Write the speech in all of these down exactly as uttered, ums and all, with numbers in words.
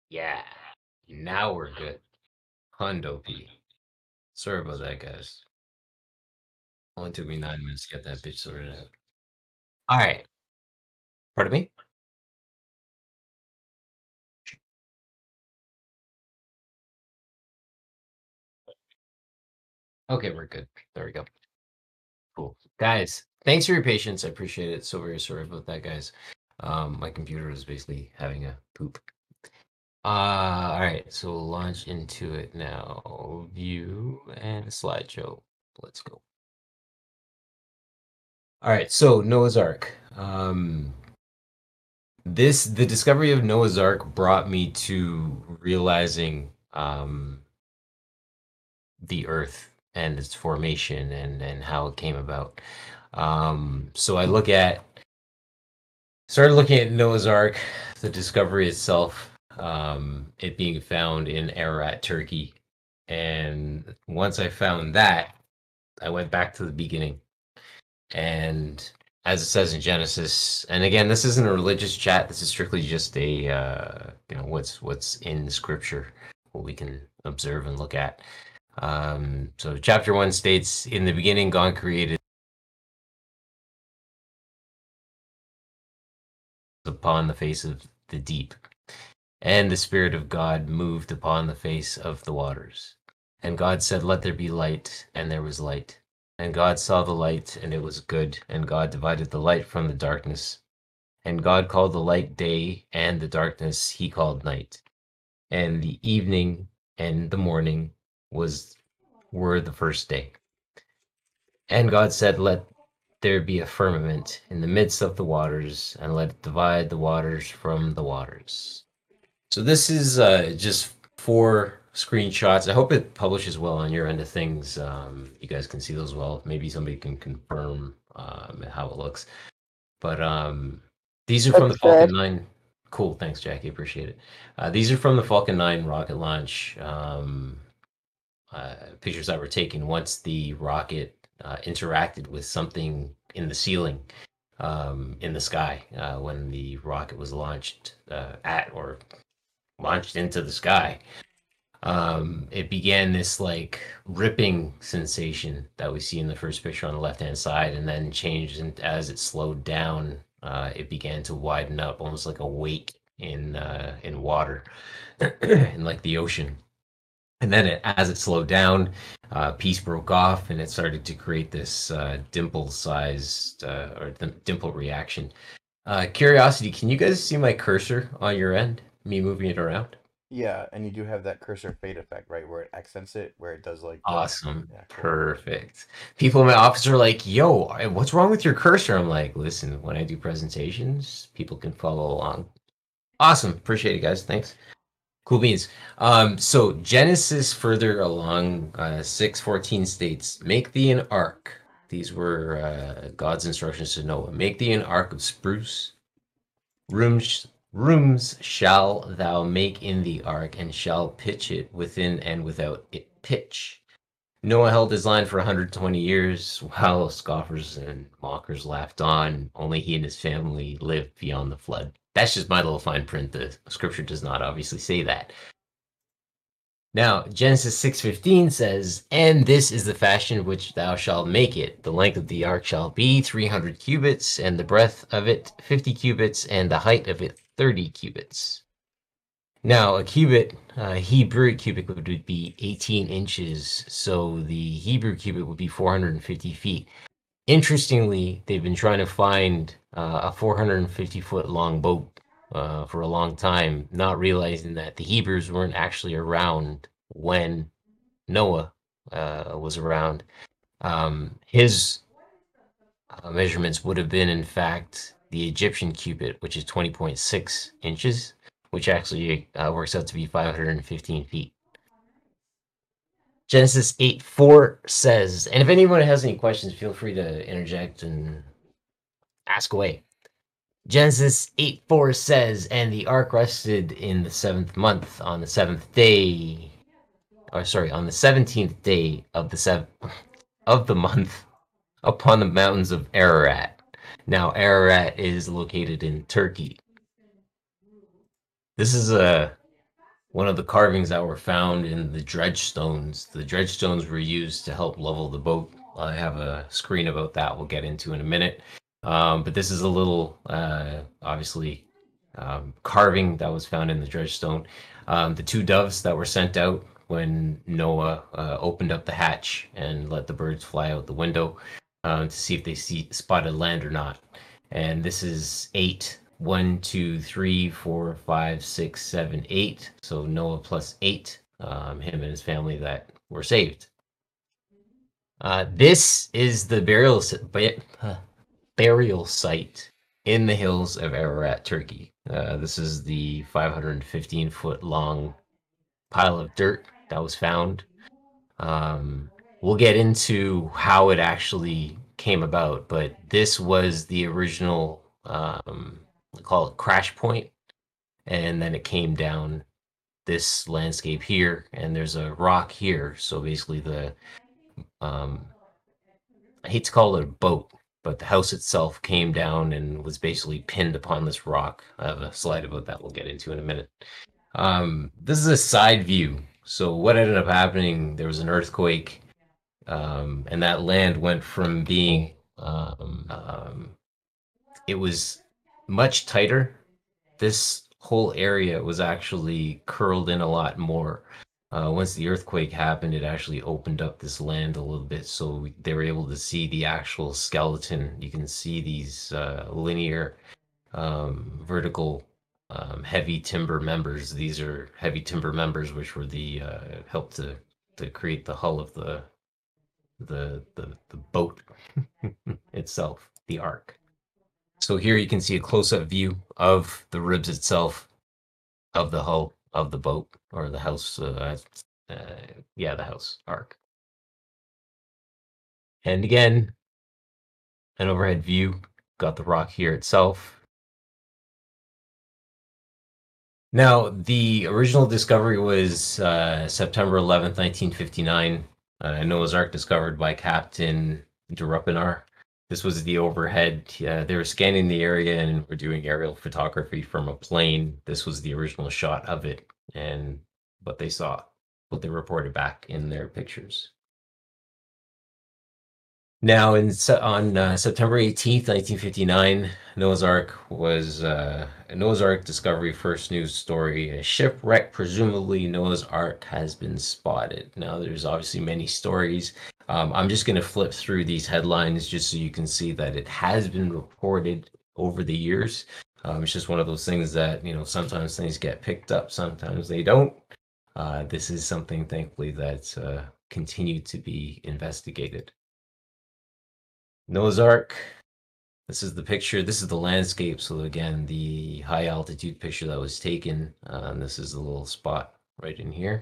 Yeah. Now we're good. Hundo P. Sorry about that, guys. Only took me nine minutes to get that bitch sorted out. All right. Pardon me? Okay, we're good. There we go. Cool. Guys, thanks for your patience. I appreciate it. So very sorry about that, guys. Um, my computer is basically having a poop. Uh, all right. So we'll launch into it now. View and slideshow. Let's go. All right. So Noah's Ark. Um, this the discovery of Noah's Ark brought me to realizing um, the Earth and its formation and and how it came about. Um, so I look at started looking at Noah's Ark, the discovery itself, um, it being found in Ararat, Turkey, and once I found that, I went back to the beginning and as it says in Genesis, and again, this isn't a religious chat. This is strictly just a uh, you know what's what's in Scripture, what we can observe and look at. Um, so, chapter one states, "In the beginning, God created upon the face of the deep, and the Spirit of God moved upon the face of the waters. And God said, Let there be light, and there was light. And God saw the light, and it was good. And God divided the light from the darkness. And God called the light day, and the darkness he called night. And the evening and the morning was were the first day. And God said, Let there be a firmament in the midst of the waters, and let it divide the waters from the waters." So this is uh, just four screenshots. I hope it publishes well on your end of things. Um, you guys can see those well. Maybe somebody can confirm um, how it looks. But um, these are from the Looks Falcon good. nine. Cool, thanks, Jackie. Appreciate it. Uh, these are from the Falcon nine rocket launch. Um, uh, pictures that were taken once the rocket uh, interacted with something in the ceiling, um, in the sky, uh, when the rocket was launched uh, at or launched into the sky. Um, it began this like ripping sensation that we see in the first picture on the left hand side, and then changed and as it slowed down. Uh, it began to widen up, almost like a wake in uh, in water, in like the ocean. And then it, as it slowed down, uh, piece broke off, and it started to create this uh, dimple-sized uh, or dim- dimple reaction. Uh, curiosity, can you guys see my cursor on your end? Me moving it around? Yeah, and you do have that cursor fade effect, right, where it accents it, where it does like the Awesome. yeah, cool. Perfect. People in my office are like, yo, what's wrong with your cursor? I'm like, listen, when I do presentations, people can follow along. Awesome. Appreciate it, guys. Thanks. Cool beans. Um, so Genesis further along uh, six fourteen states, make thee an ark. These were uh, God's instructions to Noah. Make thee an ark of spruce. Rooms, rooms shall thou make in the ark, and shall pitch it within and without it pitch. Noah held his line for one hundred twenty years, while scoffers and mockers laughed on. Only he and his family lived beyond the flood. That's just my little fine print. The scripture does not obviously say that. Now, Genesis six fifteen says, "And this is the fashion which thou shalt make it. The length of the ark shall be three hundred cubits, and the breadth of it fifty cubits, and the height of it thirty cubits." Now, a cubit, uh, Hebrew cubit would be eighteen inches, so the Hebrew cubit would be four hundred fifty feet. Interestingly, they've been trying to find uh, a four hundred fifty foot long boat uh, for a long time, not realizing that the Hebrews weren't actually around when Noah uh, was around. Um, his uh, measurements would have been, in fact, the Egyptian cubit, which is twenty point six inches, which actually uh, works out to be five hundred fifteen feet. Genesis eight four says, and if anyone has any questions, feel free to interject and ask away. Genesis eight four says, "And the ark rested in the seventh month, on the seventh day, or sorry, on the seventeenth day of the seventh of the month, upon the mountains of Ararat." Now, Ararat is located in Turkey. This is a one of the carvings that were found in the dredge stones. The dredge stones were used to help level the boat. I have a screen about that we'll get into in a minute. Um, but this is a little, uh, obviously, um, carving that was found in the dredge stone. Um, the two doves that were sent out when Noah uh, opened up the hatch and let the birds fly out the window um, to see if they see spotted land or not. And this is eight. One, two, three, four, five, six, seven, eight. So Noah plus eight. Um, him and his family that were saved. Uh, this is the burial burial site in the hills of Ararat, Turkey. Uh, this is the five hundred fifteen foot long pile of dirt that was found. Um, we'll get into how it actually came about, but this was the original, um, we call it crash point, and then it came down this landscape here, and there's a rock here. So basically, the um, I hate to call it a boat, but the house itself came down and was basically pinned upon this rock. I have a slide about that we'll get into in a minute. Um, this is a side view. So what ended up happening, there was an earthquake, um, and that land went from being, um, um, it was much tighter. This whole area was actually curled in a lot more. Uh, once the earthquake happened, it actually opened up this land a little bit, so they were able to see the actual skeleton. You can see these uh, linear, um, vertical, um, heavy timber members. These are heavy timber members, which were the uh, helped to to create the hull of the the the, the boat itself, the ark. So here you can see a close-up view of the ribs itself of the hull of the boat or the house. Uh, uh, yeah, the house ark. And again, an overhead view. Got the rock here itself. Now, the original discovery was uh, September eleventh, nineteen fifty-nine. Uh, Noah's Ark discovered by Captain Drupinar. This was the overhead. Uh, they were scanning the area and were doing aerial photography from a plane. This was the original shot of it and what they saw, what they reported back in their pictures. Now, in on uh, September eighteenth, nineteen fifty-nine, Noah's Ark was uh, a Noah's Ark discovery first news story. A shipwreck, presumably Noah's Ark, has been spotted. Now, there's obviously many stories. Um, I'm just going to flip through these headlines just so you can see that it has been reported over the years. Um, it's just one of those things that, you know, sometimes things get picked up, sometimes they don't. Uh, this is something, thankfully, that's uh, continued to be investigated. Noah's Ark. This is the picture. This is the landscape. So again, the high altitude picture that was taken. Um, this is the little spot right in here.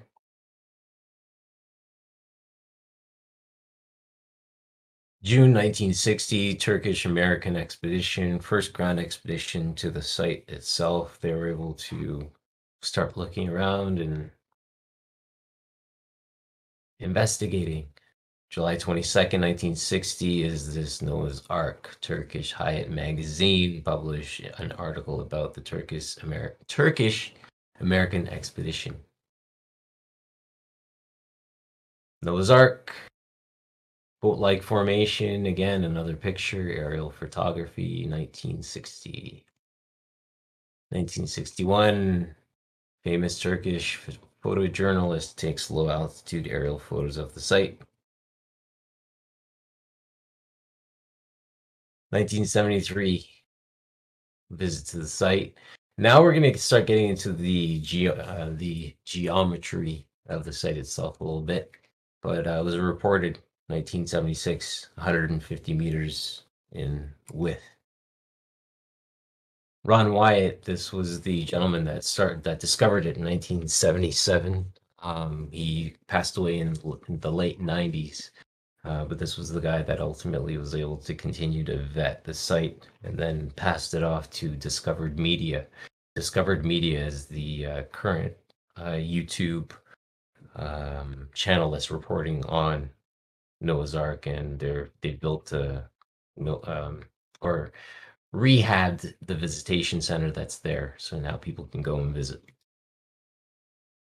June nineteen sixty, Turkish-American expedition, first ground expedition to the site itself. They were able to start looking around and investigating. July twenty-second, nineteen sixty, is this Noah's Ark. Turkish Hayat magazine published an article about the Turkish Ameri- Turkish American expedition. Noah's Ark, boat-like formation. Again, another picture, aerial photography, nineteen sixty. nineteen sixty-one, famous Turkish photojournalist takes low-altitude aerial photos of the site. nineteen seventy-three, visit to the site. Now we're going to start getting into the ge- uh, the geometry of the site itself a little bit. But uh, it was reported nineteen seventy-six, one hundred fifty meters in width. Ron Wyatt, this was the gentleman that started that discovered it in nineteen seventy-seven. Um, he passed away in, in the late nineties. Uh, but this was the guy that ultimately was able to continue to vet the site and then passed it off to Discovered Media. Discovered Media is the uh, current uh, YouTube um, channel that's reporting on Noah's Ark, and they're they built a um, or rehabbed the visitation center that's there, so now people can go and visit.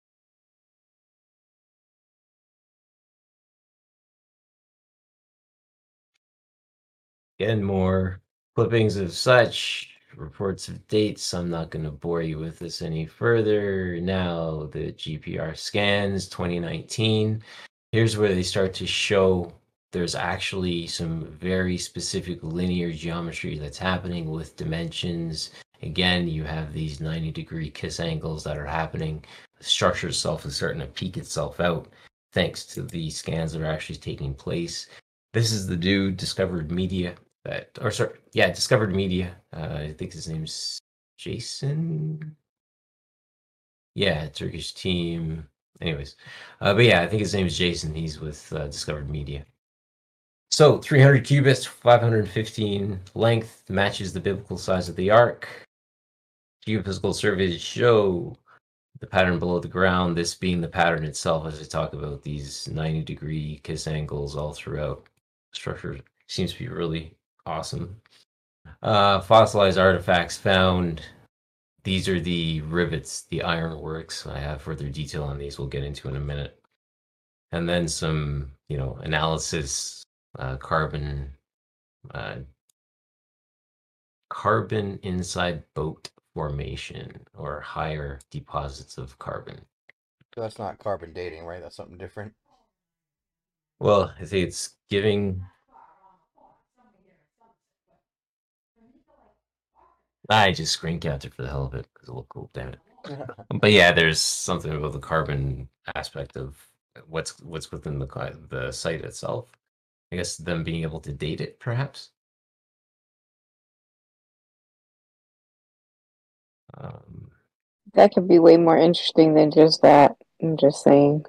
Again, more clippings of such, reports of dates. I'm not going to bore you with this any further. Now, the G P R scans twenty nineteen. Here's where they start to show there's actually some very specific linear geometry that's happening with dimensions. Again, you have these ninety degree kiss angles that are happening. The structure itself is starting to peak itself out thanks to the scans that are actually taking place. This is the dude, Discovered Media, that, or sorry, yeah, Discovered Media. Uh, I think his name's Jason. Yeah, Turkish team. Anyways, uh, but yeah, I think his name is Jason. He's with uh, Discovered Media. So three hundred cubits, five hundred fifteen length, matches the biblical size of the ark. Geophysical surveys show the pattern below the ground, this being the pattern itself, as I talk about these ninety degree kiss angles all throughout. Structure seems to be really awesome. Uh, fossilized artifacts found. These are the rivets, the ironworks. I have further detail on these we'll get into in a minute. And then some, you know, analysis, uh, carbon, uh, carbon inside boat formation or higher deposits of carbon. So that's not carbon dating, right? That's something different. Well, I think it's giving. I just screen captured for the hell of it because it looked cool, damn it. But yeah, there's something about the carbon aspect of what's what's within the the site itself. I guess them being able to date it, perhaps. Um, That could be way more interesting than just that. I'm just saying.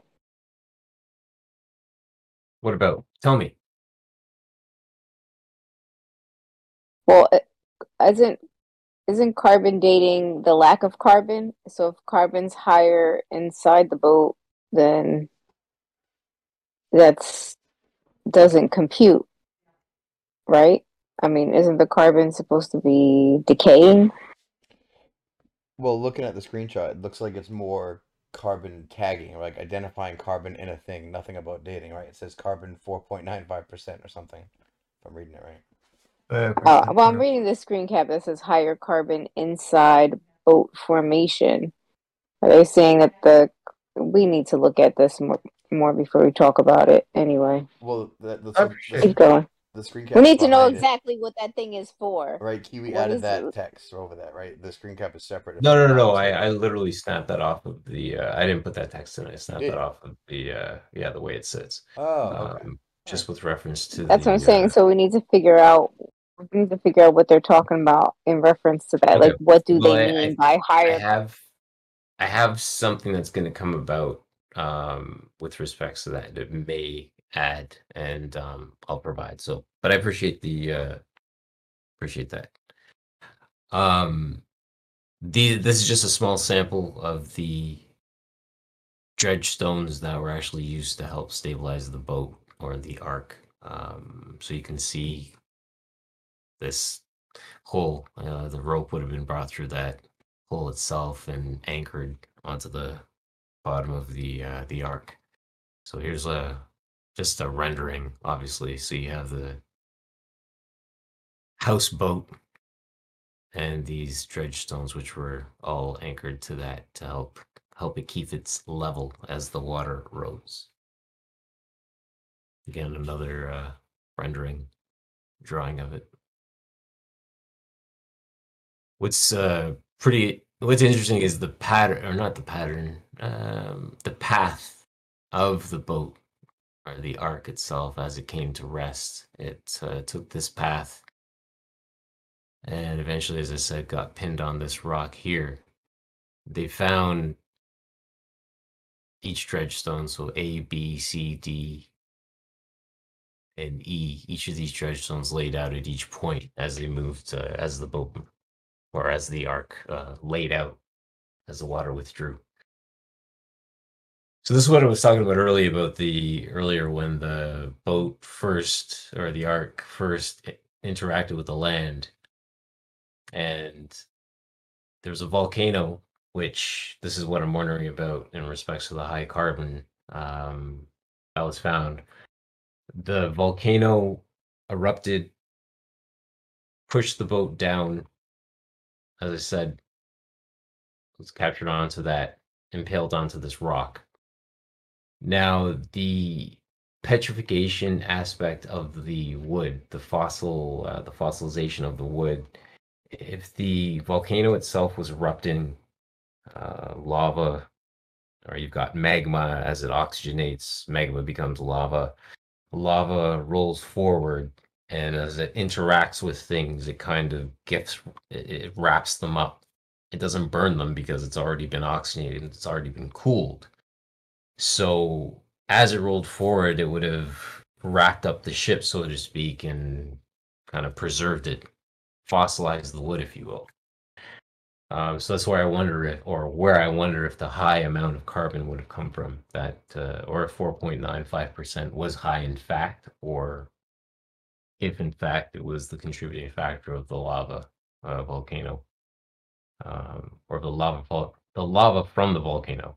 what about? Tell me. Well, uh, isn't isn't carbon dating the lack of carbon? So if carbon's higher inside the boat, then that's doesn't compute, right? I mean, isn't the carbon supposed to be decaying? Well, looking at the screenshot, it looks like it's more carbon tagging, like identifying carbon in a thing. Nothing about dating, right? It says carbon four point nine five percent or something. If I'm reading it right. Uh, Uh, well, I'm reading the screen cap that says higher carbon inside boat formation. Are they saying that the we need to look at this more more before we talk about it anyway? Well, the, the, I so appreciate the, Keep going. the screen We cap need to know behind it, exactly what that thing is for. right? Kiwi What added is that it? text over that, right? The screen cap is separate. If No, no, I'm no, not no. I, I mistaken. literally snapped that off of the. Uh, I didn't put that text in. I snapped Did that you? off of the. Uh, yeah, the way it sits. Oh, okay. Um, just Alright. with reference to That's what I'm the. saying. Uh, So we need to figure out we need to figure out what they're talking about in reference to that. okay. Like, what do Well, they I, mean I, by I higher? have, I have something that's going to come about um, with respects to that. It may add, and um, I'll provide. So, but I appreciate the. Uh, appreciate that. Um, the this is just a small sample of the dredge stones that were actually used to help stabilize the boat or the ark. Um, so you can see this hole. Uh, the rope would have been brought through that hole itself and anchored onto the bottom of the uh, the ark. So here's a just a rendering, obviously. So you have the houseboat and these dredge stones, which were all anchored to that to help help it keep its level as the water rose. Again, another uh, rendering drawing of it. What's uh, pretty what's interesting is the pattern, or not the pattern, um, the path of the boat or the ark itself as it came to rest. It uh, took this path and eventually, as I said, got pinned on this rock here. They found each dredge stone, so A, B, C, D, and E. Each of these dredge stones laid out at each point as they moved, uh, as the boat or as the ark uh, laid out as the water withdrew. So this is what I was talking about earlier about the earlier when the boat first or the ark first interacted with the land, and there's a volcano, which this is what I'm wondering about in respects to the high carbon um, that was found. The volcano erupted pushed the boat down. As I said, it was captured onto that, impaled onto this rock. Now, the petrification aspect of the wood, the fossil, uh, the fossilization of the wood, if the volcano itself was erupting uh, lava, or you've got magma as it oxygenates, magma becomes lava. Lava rolls forward, and as it interacts with things, it kind of gets, it, it wraps them up. It doesn't burn them because it's already been oxygenated, it's already been cooled. So as it rolled forward, it would have wrapped up the ship, so to speak, and kind of preserved it, fossilized the wood, if you will. Um, so that's where I wonder if, or where I wonder if the high amount of carbon would have come from. That, uh, or if four point nine five percent was high in fact, or if in fact it was the contributing factor of the lava uh, volcano, um, or the lava vol- the lava from the volcano.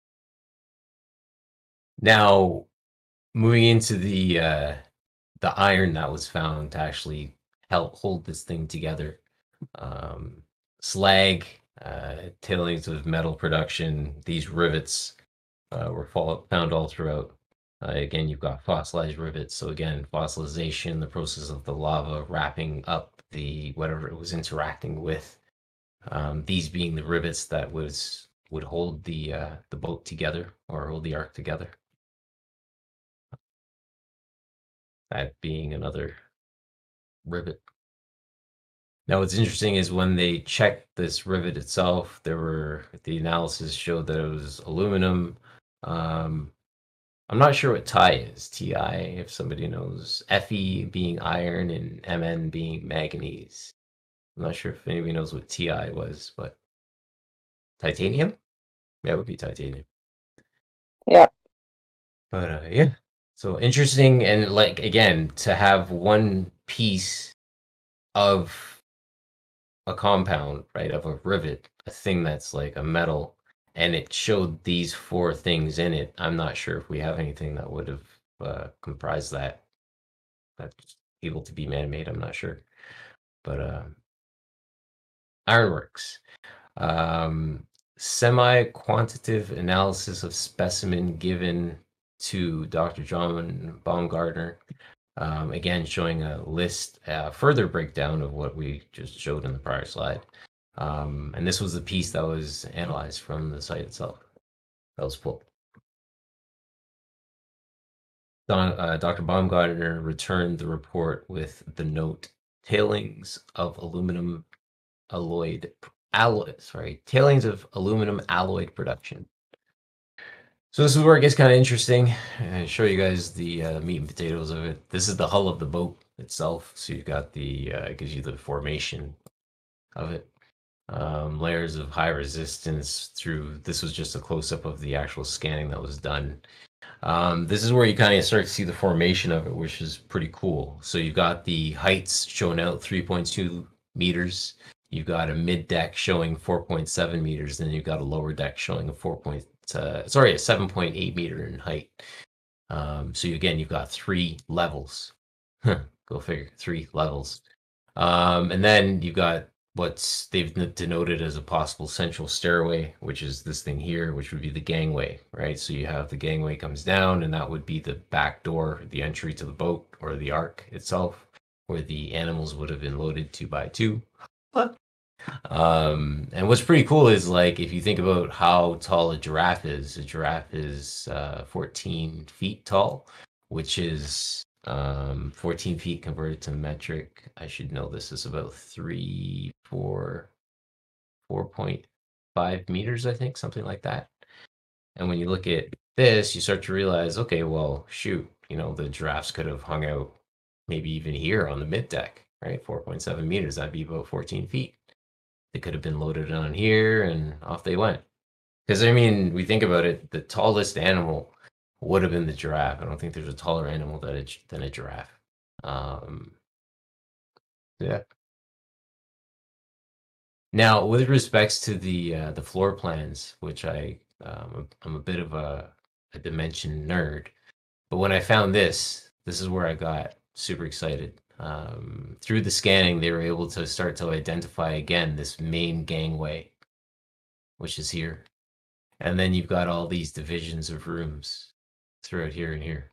Now, moving into the uh, the iron that was found to actually help hold this thing together. Um, slag, uh, tailings of metal production, these rivets uh, were fall- found all throughout. Uh, again, you've got fossilized rivets. So again, fossilization, the process of the lava wrapping up the whatever it was interacting with. Um, these being the rivets that was would hold the uh, the boat together or hold the ark together. That being another rivet. Now, what's interesting is when they checked this rivet itself, there were the analysis showed that it was aluminum. Um, I'm not sure what Ti is. Ti, if somebody knows, Fe being iron and Mn being manganese. I'm not sure if anybody knows what Ti was, but titanium? Yeah, it would be titanium. Yeah. But uh, yeah, so interesting, and like again, to have one piece of a compound, right, of a rivet, a thing that's like a metal, and it showed these four things in it. I'm not sure if we have anything that would have uh, comprised that. That's able to be man-made. I'm not sure, but uh, ironworks. Um, semi-quantitative analysis of specimen given to Doctor John Baumgartner. Um, again, showing a list, uh, further breakdown of what we just showed in the prior slide. Um, and this was the piece that was analyzed from the site itself. That was pulled. Don, uh, Doctor Baumgartner returned the report with the note: tailings of aluminum alloyed alloy. Sorry, tailings of aluminum alloyed production. So this is where it gets kind of interesting. I show you guys the uh, meat and potatoes of it. This is the hull of the boat itself. So you've got the, uh, it gives you the formation of it. Um, layers of high resistance through, this was just a close-up of the actual scanning that was done. Um, this is where you kind of start to see the formation of it, which is pretty cool. So you've got the heights shown out three point two meters. You've got a mid deck showing four point seven meters. Then you've got a lower deck showing a four point, uh, sorry, a seven point eight meter in height. Um, so again, you've got three levels. Go figure, three levels. Um, and then you've got what's they've denoted as a possible central stairway, which is this thing here, which would be the gangway, right? So you have the gangway comes down, and that would be the back door, the entry to the boat or the ark itself, where the animals would have been loaded two by two. Um, and what's pretty cool is, like, if you think about how tall a giraffe is, a giraffe is uh, fourteen feet tall, which is um, fourteen feet converted to metric. I should know this is about three, four, four point five meters, I think, something like that. And when you look at this, you start to realize, okay, well, shoot, you know, the giraffes could have hung out maybe even here on the mid deck, right? four point seven meters, that'd be about fourteen feet. They could have been loaded on here and off they went. Because, I mean, we think about it, the tallest animal would have been the giraffe. I don't think there's a taller animal than a, than a giraffe. Um, yeah. Now, with respects to the uh, the floor plans, which I um, I'm a bit of a, a dimension nerd, but when I found this, this is where I got super excited. Um, through the scanning, they were able to start to identify again this main gangway, which is here. And then you've got all these divisions of rooms throughout here and here.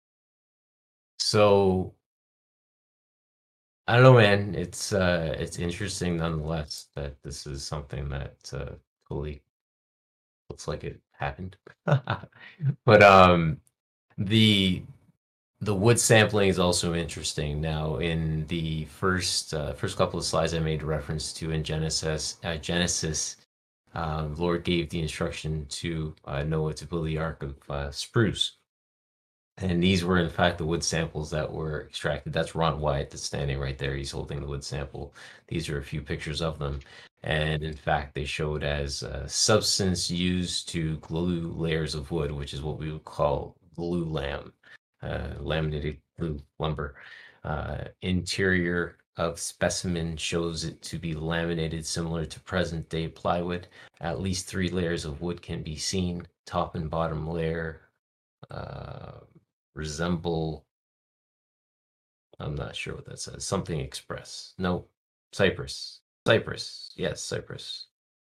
So I don't know, man. It's uh, it's interesting nonetheless that this is something that uh, totally looks like it happened. But um, the the wood sampling is also interesting. Now, in the first uh, first couple of slides I made reference to in Genesis, uh, Genesis, um, Lord gave the instruction to uh, Noah to build the ark of uh, spruce. And these were, in fact, the wood samples that were extracted. That's Ron Wyatt that's standing right there. He's holding the wood sample. These are a few pictures of them. And in fact, they showed as a substance used to glue layers of wood, which is what we would call glue lam, uh, laminated glue lumber. Uh, interior of specimen shows it to be laminated similar to present day plywood. At least three layers of wood can be seen, top and bottom layer. Uh, resemble, I'm not sure what that says, something express. No, Cypress. Cypress. Yes, Cypress.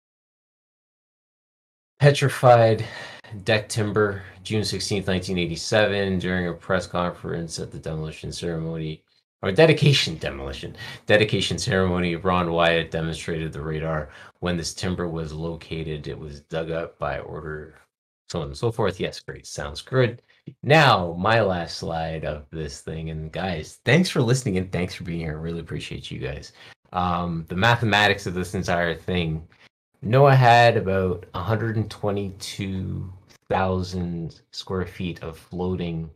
Petrified deck timber, June sixteenth, nineteen eighty-seven, during a press conference at the demolition ceremony, or dedication demolition, dedication ceremony, Ron Wyatt demonstrated the radar. When this timber was located, it was dug up by order, so on and so forth. Yes, great. Sounds good. Now, my last slide of this thing. And guys, thanks for listening and thanks for being here. I really appreciate you guys. Um, the mathematics of this entire thing. Noah had about one hundred twenty-two thousand square feet of floating.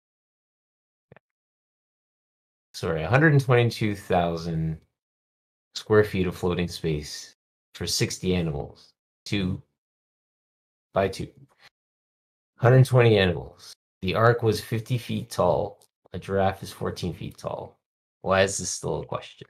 Sorry, one hundred twenty-two thousand square feet of floating space for sixty animals. Two by two. one hundred twenty animals. The ark was fifty feet tall. A giraffe is fourteen feet tall. Why is this still a question?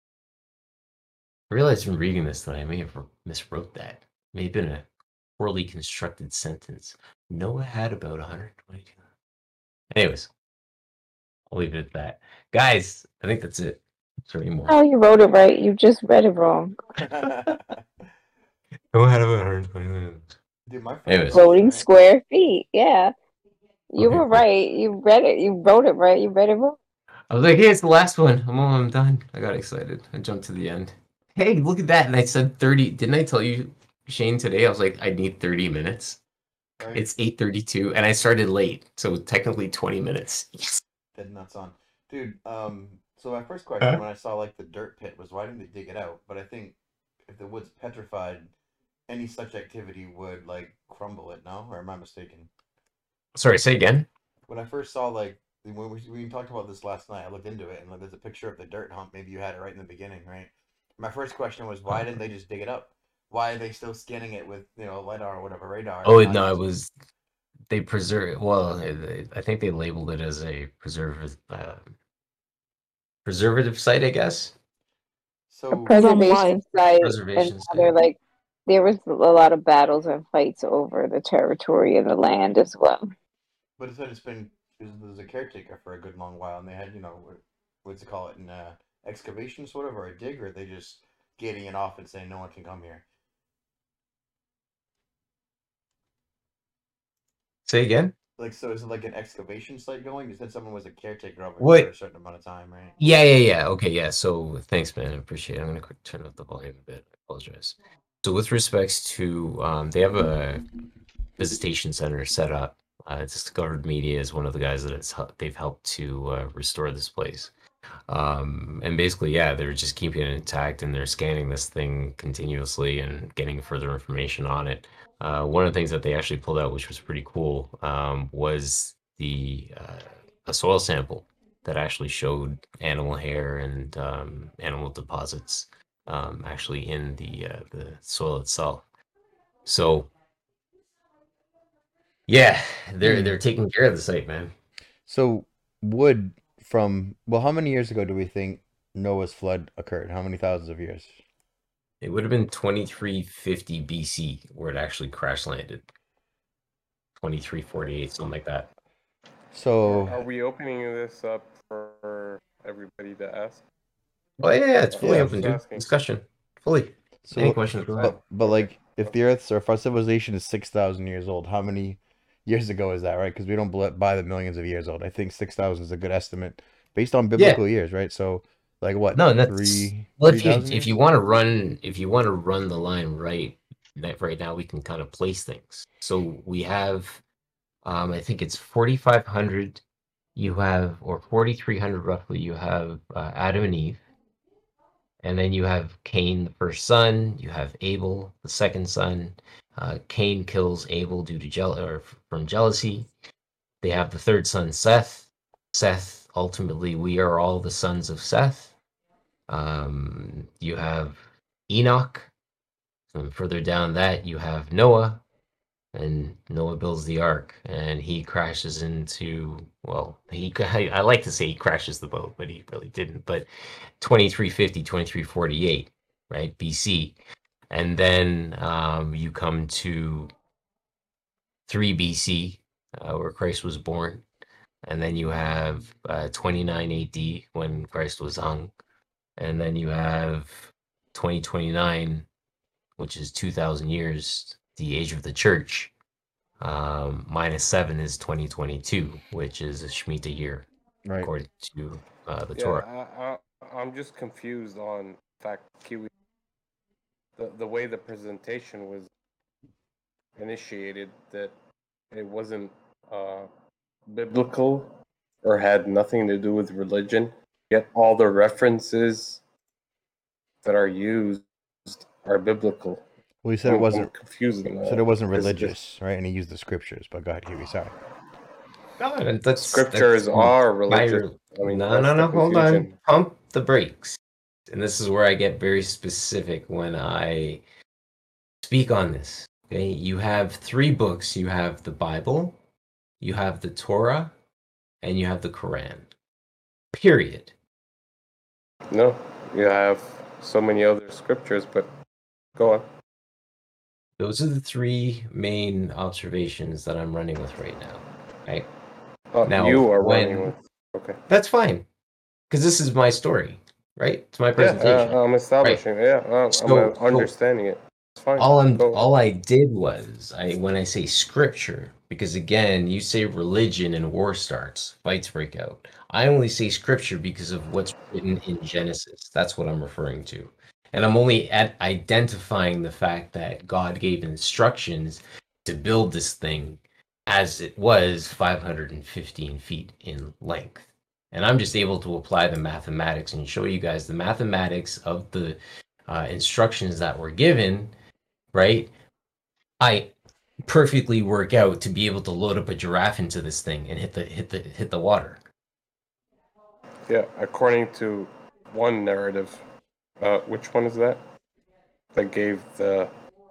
I realized from reading this that I may have miswrote that. It may have been a poorly constructed sentence. Noah had about one hundred twenty-two. Anyways, I'll leave it at that. Guys, I think that's it. Is there any more? Oh, you wrote it right. You just read it wrong. Noah had about one hundred twenty. Dude, my friend Anyways. was Floating right. square feet. Yeah. You Okay, were cool. right. You read it. You wrote it right. You read it wrong. I was like, hey, it's the last one. I'm, I'm done. I got excited. I jumped to the end. Hey, look at that. And I said thirty. Didn't I tell you, Shane, today? I was like, I need thirty minutes. Right? It's eight thirty-two, and I started late. So technically twenty minutes. Yes. Dead nuts on. Dude, um, so my first question Huh? when I saw like the dirt pit was why didn't they dig it out? But I think if the wood's petrified, any such activity would like crumble it, no? Or am I mistaken? Sorry, say again. When I first saw like when we, we talked about this last night, I looked into it and like, there's a picture of the dirt hump. Maybe you had it right in the beginning, right? My first question was why didn't they just dig it up? Why are they still scanning it with you know lidar or whatever radar? Oh, and not no, it using- was, they preserve, well, it- it- I think they labeled it as a preservative, uh, preservative site, I guess. So A preservation site. Preservation and site. they're like, there was a lot of battles and fights over the territory and the land as well. But it said it's been there's, there's a caretaker for a good long while, and they had you know what, what's it call it an uh, excavation sort of or a dig, or are they just gating it off and saying no one can come here? Say again. Like so, is it like an excavation site going? You said someone was a caretaker of it What? for a certain amount of time, right? Yeah, yeah, yeah. Okay, yeah. So thanks, man. I appreciate it. I'm gonna quick turn up the volume a bit. I apologize. So with respects to, um, they have a visitation center set up. Uh, Discovered Media is one of the guys that it's hel- they've helped to uh, restore this place. Um, and basically, yeah, they're just keeping it intact and they're scanning this thing continuously and getting further information on it. Uh, one of the things that they actually pulled out, which was pretty cool, um, was the uh, a soil sample that actually showed animal hair and um, animal deposits um, actually in the uh, the soil itself. So, yeah, they're Hmm. they're taking care of the site, man. So wood from well, how many years ago do we think Noah's flood occurred? How many thousands of years? It would have been twenty-three fifty B C where it actually crash landed. twenty-three forty-eight, something like that. So Are we opening this up for everybody to ask. Well, yeah, it's fully Yeah. open, Just dude. asking. Discussion. Fully. So, Any questions? Go ahead. but but like, if the Earth's or if our civilization is six thousand years old, how many years ago is that, right? Because we don't bl- buy the millions of years old. I think six thousand is a good estimate based on biblical years, right? So, like what? No, and that's three well. three If you thousand if years? you want to run if you want to run the line right, that right now we can kind of place things. So we have, um, I think it's forty five hundred. You have or forty three hundred roughly. You have uh, Adam and Eve, and then you have Cain, the first son. You have Abel, the second son. Uh, Cain kills Abel due to jeal or f- from jealousy. They have the third son, Seth. Seth, ultimately, we are all the sons of Seth. Um, you have Enoch. And further down that, you have Noah, and Noah builds the ark, and he crashes into, well, he I, I like to say he crashes the boat, but he really didn't. But twenty-three fifty, twenty-three forty-eight, right, B C. And then um, you come to three B C, uh, where Christ was born. And then you have uh, twenty-nine A D when Christ was hung. And then you have twenty twenty-nine, which is two thousand years, the age of the church. Um, minus seven is twenty twenty-two, which is a Shemitah year, Right. according to uh, the Yeah, Torah. I, I, I'm just confused on fact Kiwi. The the way the presentation was initiated, that it wasn't uh, biblical or had nothing to do with religion. Yet all the references that are used are biblical. Well, he said I'm, it wasn't. I'm confused. He said it wasn't Is it- religious, right? And he used the scriptures. But go ahead, Kiwi. Sorry. No, and that's Scriptures that's are my- religious. I mean, no, that's no, the no. Hold on. confusion. Pump the brakes. And this is where I get very specific when I speak on this. Okay, you have three books. You have the Bible, you have the Torah, and you have the Quran. Period. No, you have so many other scriptures, but go on. Those are the three main observations that I'm running with right now. Right? Uh, Now, you are when- running with. Okay. That's fine, because this is my story, right? It's my Yeah, presentation. uh, I'm establishing. Yeah, uh, So- I'm uh, understanding it. It's fine. all I'm Go on. all I did was I when I say scripture, because again, you say religion and war starts, fights break out. I only say scripture because of what's written in Genesis. That's what I'm referring to. And I'm only at identifying the fact that God gave instructions to build this thing as it was five hundred fifteen feet in length. And I'm just able to apply the mathematics and show you guys the mathematics of the uh, instructions that were given, right? I perfectly work out to be able to load up a giraffe into this thing and hit the hit the hit the water. Yeah, according to one narrative, uh, which one is that? That gave the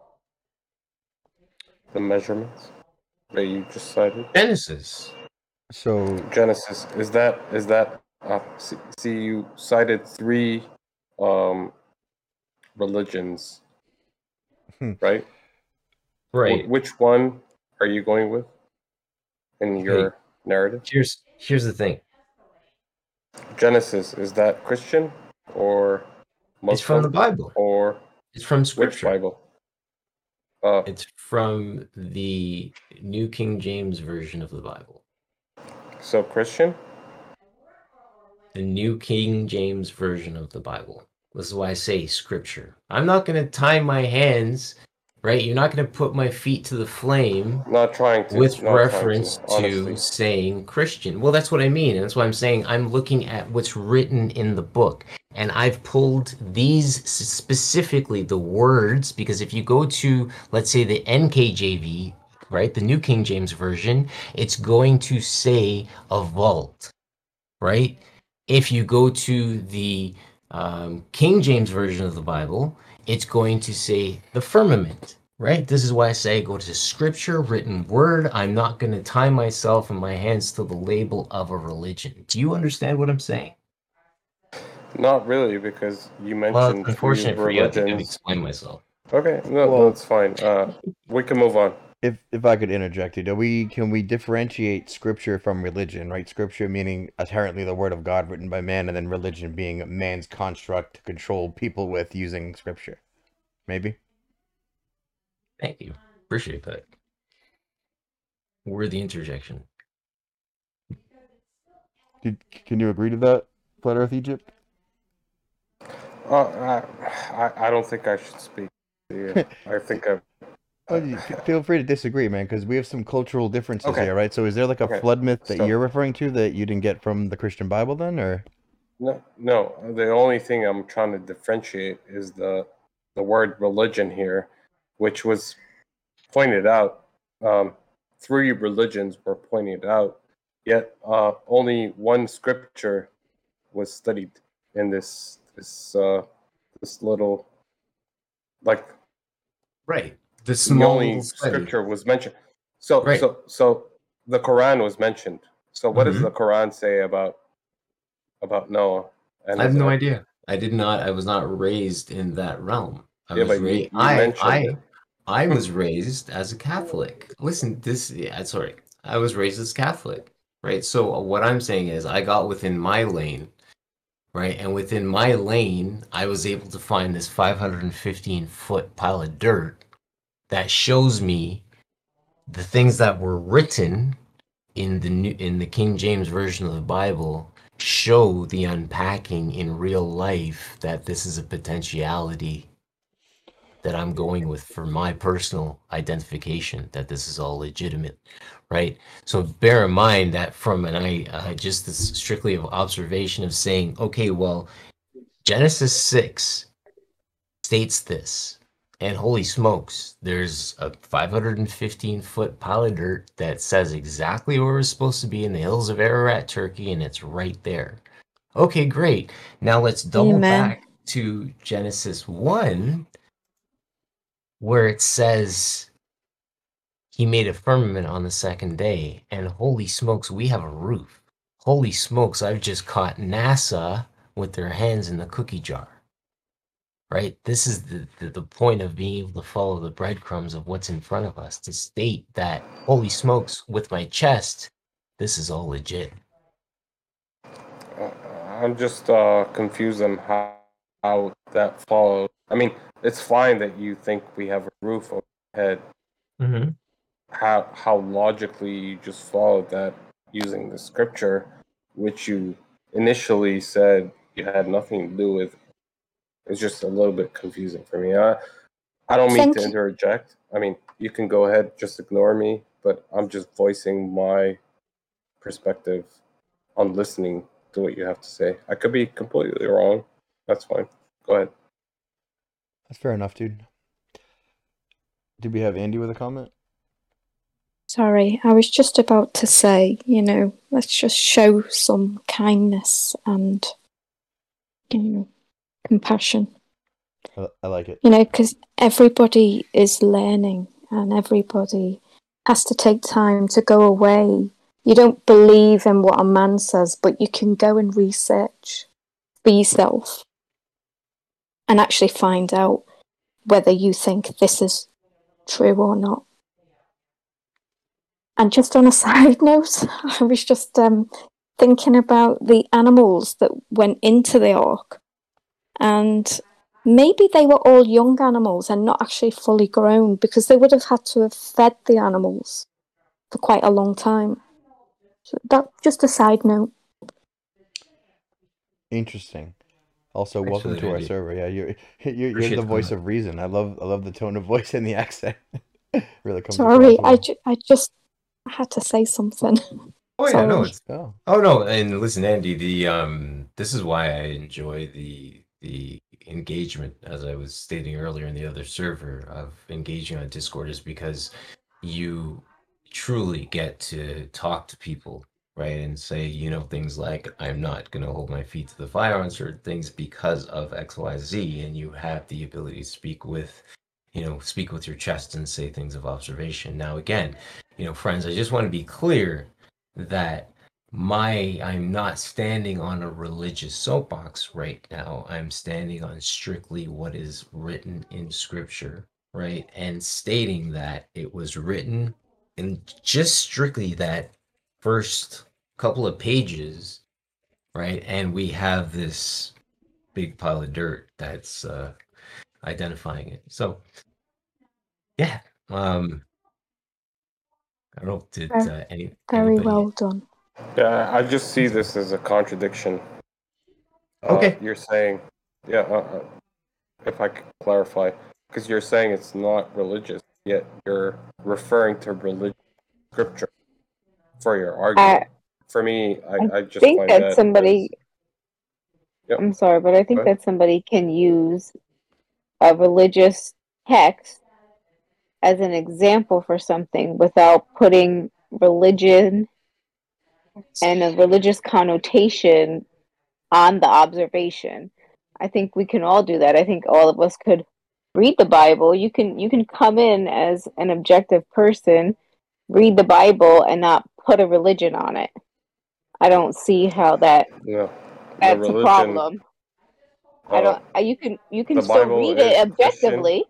the measurements that you just cited. Genesis. So Genesis, is that is that? Uh, see, see, you cited three um, religions, Hmm. right? Right. Wh- which one are you going with in your narrative? Here's here's the thing. Genesis, is that Christian or Muslim? It's from the Bible. Or It's from which scripture. Bible? Uh, It's from the New King James version of the Bible. so Christian? The New King James version of the Bible. This is why I say scripture. I'm not going to tie my hands, right? You're not going to put my feet to the flame Not trying to. with not reference trying to, to honestly. saying Christian. Well, that's what I mean. And that's why I'm saying I'm looking at what's written in the book. And I've pulled these s- specifically, the words, because if you go to, let's say, the N K J V, right, the New King James Version, it's going to say a vault, right? If you go to the um, King James Version of the Bible, it's going to say the firmament, right? This is why I say go to scripture, written word. I'm not going to tie myself and my hands to the label of a religion. Do you understand what I'm saying? Not really, because you Well, mentioned it's unfortunate three for you. I think I've religions. explained myself. Okay, no, Well- that's fine. Uh, we can move on. if if I could interject here, do we can we differentiate scripture from religion, right? Scripture meaning apparently the word of God written by man, and then religion being man's construct to control people with using scripture. Maybe. Thank you. Appreciate that. Worthy interjection. Did, can you agree to that, Flat Earth Egypt? Uh, I, I I don't think I should speak. Yeah, I think I. Oh, you f- feel free to disagree, man, because we have some cultural differences Okay. here, right? So is there like a Okay, flood myth that so- you're referring to that you didn't get from the Christian Bible then, or? No, no. The only thing I'm trying to differentiate is the the word religion here, which was pointed out. Um, three religions were pointed out, yet uh, only one scripture was studied in this this uh, this little like Right. The the small only little study. scripture was mentioned. So Right. so so the Quran was mentioned. So what does Mhm. the Quran say about about Noah? And I have his no ex- idea. I did not. I was not raised in that realm. I Yeah, was but you, raised. you I mentioned I it. I was raised as a Catholic. Listen, this. Yeah, sorry. I was raised as Catholic, right? So what I'm saying is, I got within my lane, right? And within my lane, I was able to find this five hundred fifteen foot pile of dirt that shows me the things that were written in the new in the King James version of the Bible show the unpacking in real life that this is a potentiality that I'm going with for my personal identification, that this is all legitimate, right? So bear in mind that from an I uh, just this strictly of observation of saying, okay, well, Genesis six states this. And holy smokes, there's a five hundred fifteen foot pile of dirt that says exactly where we're supposed to be in the hills of Ararat, Turkey, and it's right there. Okay, great. Now let's double Amen. back to Genesis one, where it says he made a firmament on the second day, and holy smokes, we have a roof. Holy smokes, I've just caught NASA with their hands in the cookie jar. Right? This is the, the, the point of being able to follow the breadcrumbs of what's in front of us to state that, holy smokes, with my chest, this is all legit. Uh, I'm just uh, confused on how, how that follows. I mean, it's fine that you think we have a roof over our head. Mm-hmm. How how logically you just followed that using the scripture, which you initially said you had nothing to do with. It's just a little bit confusing for me. I I don't mean Thank to you. interject. I mean, you can go ahead, just ignore me, but I'm just voicing my perspective on listening to what you have to say. I could be completely wrong. That's fine. Go ahead. That's fair enough, dude. Did we have Andy with a comment? Sorry, I was just about to say, you know, let's just show some kindness and, you know, compassion. I, I like it. You know, because everybody is learning and everybody has to take time to go away. You don't believe in what a man says, but you can go and research for yourself and actually find out whether you think this is true or not. And just on a side note, I was just um, thinking about the animals that went into the ark. And maybe they were all young animals and not actually fully grown, because they would have had to have fed the animals for quite a long time. So that just a side note. Interesting. Also, Thanks for welcome that, to our Andy. server. Yeah, you're you're, you're Appreciate the the voice comment. of reason. I love I love the tone of voice and the accent. Really comes Sorry, across I, well. ju- I just had to say something. Oh yeah, no, Sorry. it's Oh, oh no, and listen, Andy, the um this is why I enjoy the the engagement, as I was stating earlier in the other server, of engaging on Discord, is because you truly get to talk to people, right? And say, you know, things like, I'm not gonna hold my feet to the fire on certain things because of X, Y, Z, and you have the ability to speak with, you know, speak with your chest and say things of observation. Now again, you know, friends, I just want to be clear that my I'm not standing on a religious soapbox right now. I'm standing on strictly what is written in scripture, right, and stating that it was written in just strictly that first couple of pages, right, and we have this big pile of dirt that's uh, identifying it. So, yeah, um, I don't know. Did Very, uh, any very anybody? well done. Yeah, I just see this as a contradiction. Uh, Okay. You're saying, yeah, uh, uh, if I could clarify, because you're saying it's not religious, yet you're referring to religious scripture for your argument. For me, I I, I just think find that that somebody. as- Yep. I'm sorry, but I think Go ahead. that somebody can use a religious text as an example for something without putting religion and a religious connotation on the observation. I think we can all do that. I think all of us could read the Bible. You can you can come in as an objective person, read the Bible and not put a religion on it. I don't see how that Yeah. The that's a religion, problem. I uh, don't I, you can you can the still Bible read is it objectively.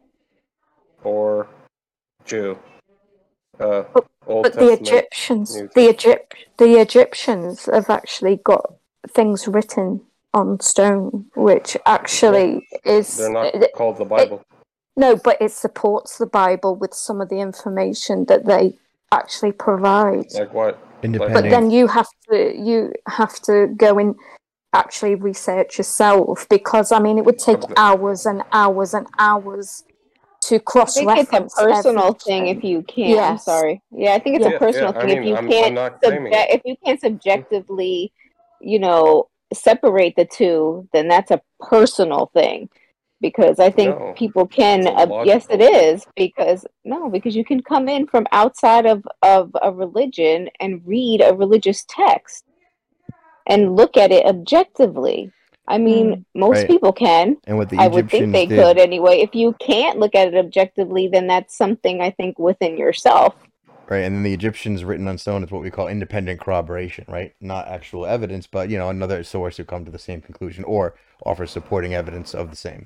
or Jew. Uh, But, Old but the Testament, Egyptians, New the Testament. Egypt, the Egyptians have actually got things written on stone, which actually is They're not it- called the it- Bible. no, but it supports the Bible with some of the information that they actually provide. Like what? Independent. But then you have to you have to go and actually research yourself, because I mean it would take Obje- hours and hours and hours to I cross think it's a reference personal thing if everything. you can't. I'm Yes. sorry. Yeah, I think it's Yeah. a Yeah, personal yeah. I thing if mean, you I'm, I'm can't not claiming subject it. if you can't subjectively, you know, separate the two, then that's a personal thing. Because I think No, people can. it's a Uh, yes, it logical thing. is. Because no, because you can come in from outside of of a religion and read a religious text and look at it objectively. I mean, Mm. most Right. people can. And what the I would think Egyptians they did, could anyway. If you can't look at it objectively, then that's something I think within yourself. right? And then the Egyptians written on stone is what we call independent corroboration, right? Not actual evidence, but you know, another source who come to the same conclusion or offers supporting evidence of the same.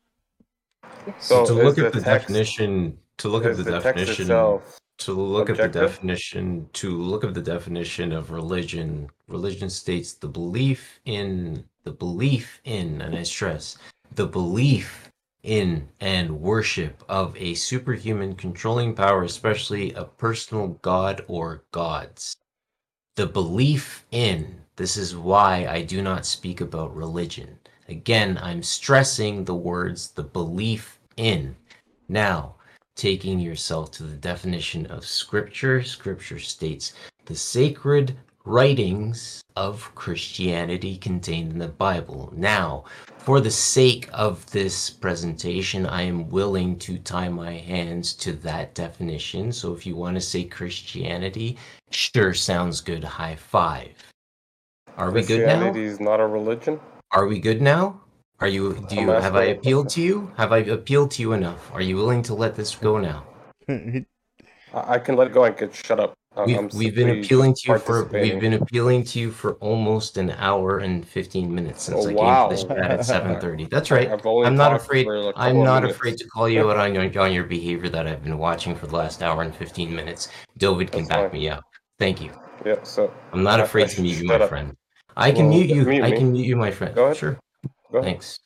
So, So to is look the at the text- definition, to look at Is the, the text definition, itself to look at the objective? definition, to look at the definition of religion, religion states the belief in, the belief in, and I stress, the belief in and worship of a superhuman controlling power, especially a personal god or gods. The belief in, this is why I do not speak about religion. Again, I'm stressing the words the belief in. Now, taking yourself to the definition of scripture, scripture states the sacred writings of Christianity contained in the Bible. Now, for the sake of this presentation, I am willing to tie my hands to that definition. So if you want to say Christianity, sure, sounds good. High five. Are we good now? Christianity is not a religion? Are we good now? Are you? Do I'm you have I asking a appealed question. to you? Have I appealed to you enough? Are you willing to let this go now? I, I can let it go and get shut up. I- We've I'm we've been simply appealing just to you for we've participating. been appealing to you for almost an hour and fifteen minutes since Oh, I wow. came to this chat at seven thirty. That's I- right. I've only I'm not talked afraid. for a couple I'm of not minutes. afraid to call you out on your on your behavior that I've been watching for the last hour and fifteen minutes. David can That's back fine. me up. Thank you. Yeah, so I'm not I- afraid I to should mute you, shut my up. friend. I can Well, mute you. mute I me. can mute you, my friend. Go ahead. Sure. Go ahead. Thanks.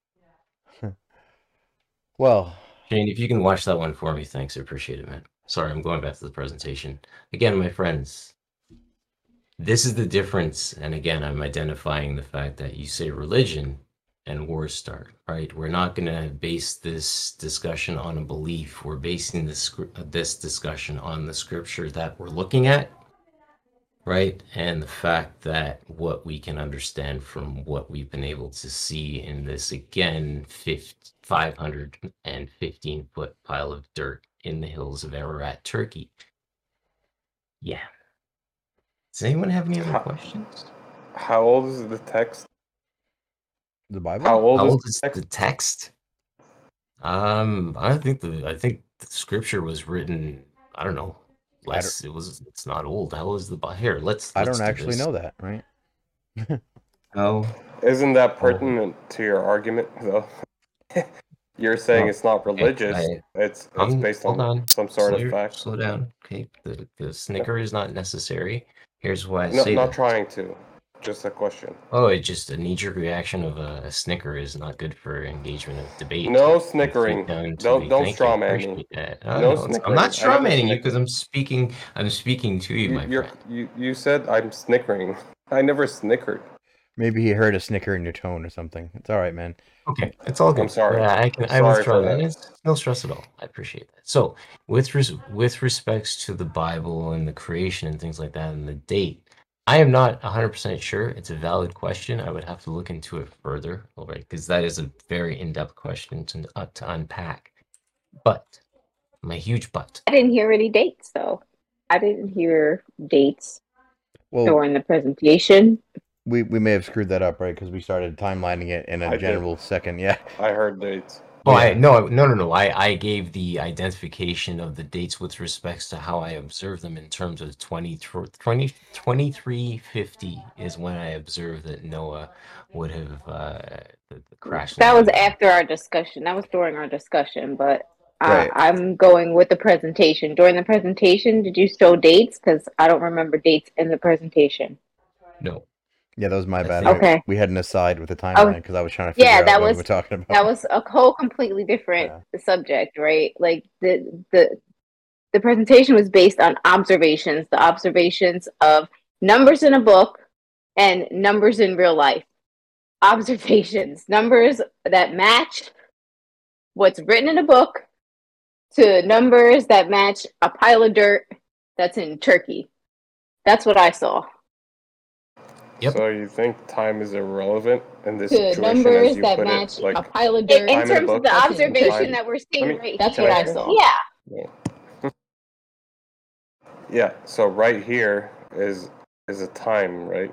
well, Shane, if you can watch that one for me, thanks. I appreciate it, man. Sorry, I'm going back to the presentation. Again, my friends, this is the difference. And again, I'm identifying the fact that you say religion and wars start, right? We're not going to base this discussion on a belief. We're basing this, this discussion on the scripture that we're looking at, right? And the fact that what we can understand from what we've been able to see in this, again, five hundred fifteen foot pile of dirt in the hills of Ararat, Turkey. Yeah. Does anyone have any other How- questions? How old is the text? the Bible. How old How is old the is text? the text? Um, I think the I think the scripture was written. I don't know. I Less. It was. It's not old. How old is the Bible? Here, let's. I let's don't do actually this. know that, right? How? Isn't that Oh. pertinent to your argument, though? You're saying Oh, it's not religious. I- it's it's Um, based hold on, on. some sort slow, of your- fact. slow down. Okay, the, the snicker is not necessary. Here's why I No, say not that. trying to. Just a question. Oh, it just a knee-jerk reaction of a, a snicker is not good for engagement of debate. No It- it snickering. feeds down to Don't- the- don't thank you, straw man me. appreciate that. Oh, No it's- I'm snickering. not I never strawmanning you snicker. because I'm speaking. I'm speaking to you, You, my you're, friend. you you said I'm snickering. I never snickered. Maybe he heard a snicker in your tone or something. It's all right, man. Okay, it's all good. I'm sorry. Yeah, I can. I Sorry withdraw for that. that. It's no stress at all. I appreciate that. So, with res- with respects to the Bible and the creation and things like that, and the date, I am not one hundred percent sure. It's a valid question. I would have to look into it further, all right? Because that is a very in-depth question to uh, to unpack. But my huge but. I didn't hear any dates though. I didn't hear dates Well, during the presentation. we, we may have screwed that up, right? Because we started timelining it in a I did. general second. Yeah. I heard dates. Oh, I Yeah. no no no no. I I gave the identification of the dates with respects to how I observed them in terms of twenty, twenty, twenty-three fifty is when I observed that Noah would have uh, the, the crash. That was landed. after our discussion. That was during our discussion, but uh, Right. I'm going with the presentation. During the presentation, did you show dates? Because I don't remember dates in the presentation. No. Yeah, that was my I bad. think- Okay. We had an aside with the timeline because I was trying to figure Yeah, out that what was- we're talking about. That was a whole completely different subject, right? Like the the the presentation was based on observations, the observations of numbers in a book and numbers in real life. Observations, numbers that match what's written in a book to numbers that match a pile of dirt that's in Turkey. That's what I saw. Yep. So you think time is irrelevant in this To situation numbers as you that put match it? Like, a pile of dirt. In time in a terms of book the that's in observation time- that we're I seeing mean, right That's here. what I saw. Yeah. yeah. Yeah, so right here is is a time, right?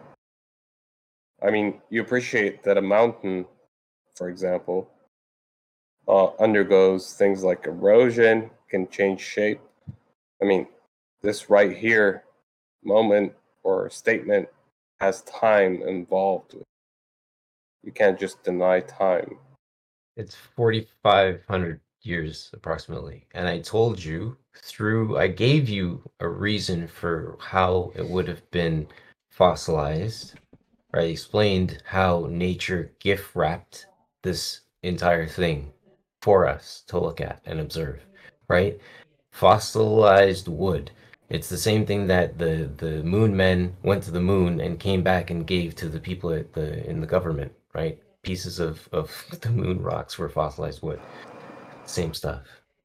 I mean, you appreciate that a mountain, for example, uh, undergoes things like erosion, can change shape. I mean, this right here moment or statement has time involved with it. You can't just deny time. It's forty-five hundred years approximately. And I told you through, I gave you a reason for how it would have been fossilized. I explained how nature gift wrapped this entire thing for us to look at and observe, right? Fossilized wood. It's the same thing that the, the moon men went to the moon and came back and gave to the people at the in the government, right? Pieces of, of the moon rocks were fossilized wood. Same stuff.